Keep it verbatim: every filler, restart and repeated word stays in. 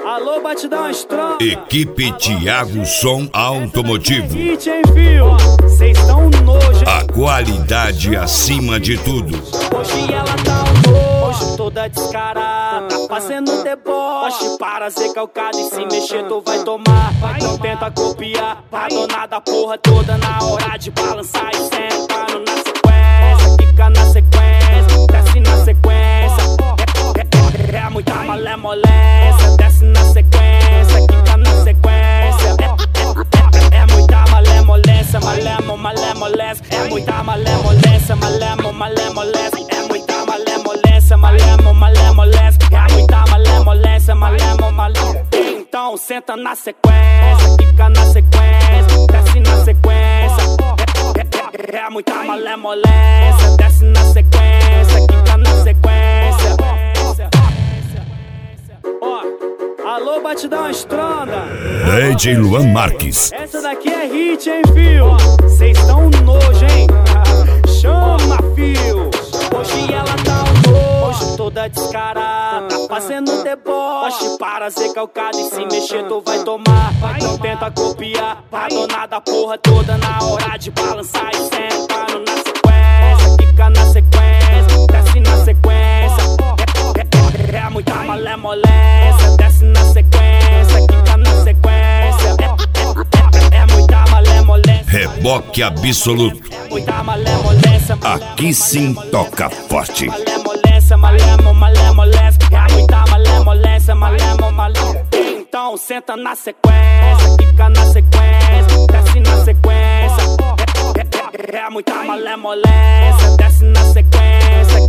Alô, batidão estranha. Equipe Thiago Som Automotivo. Hit, hein, fio? Cês tão nojo, hein? A qualidade acima de tudo. Hoje ela tá um nojo, hoje toda descarada, tá fazendo deboche para ser calcada. E se mexer tu vai tomar, então tenta copiar. Padona da porra toda na hora de balançar e sentando na sequência. Fica na sequência, desce na sequência. É, é, é, é muita malemolência, desce na sequência, fica na sequência. É, é, é, é muita malemolência, malemo, malemolência. É muita malemolência, malemo, malemolência. É muita malemolência, malemo, malemolência. É muita malemolência, malemo, malemolência. Então senta na sequência, fica na sequência, desce na sequência. É, é, é, é muita malemolência, desce na sequência, fica na sequência. Ó, alô, batidão estronda. D J Luan Marques. Essa daqui é hit, hein, fio? Cês tão nojo, hein? Chama, fio. Hoje ela tá um nojo, hoje toda descarada, tá fazendo deboche para ser calcada. E se mexer tu vai tomar, então tenta copiar. Padona da porra toda na hora de balançar e sentando na sequência. Fica na sequência, desce na sequência. É, é, é, é muita malemolência, desce na sequência, fica na sequência. É, é, é, é muita malemolência. Reboque absoluto. É muita malemolência. Aqui sim toca forte. Malemolência, malemo, malemolência. É muita malemolência, malemo, malemolência. Então senta na sequência, fica na sequência, desce na sequência. É, é, é, é muita malemolência, desce na sequência.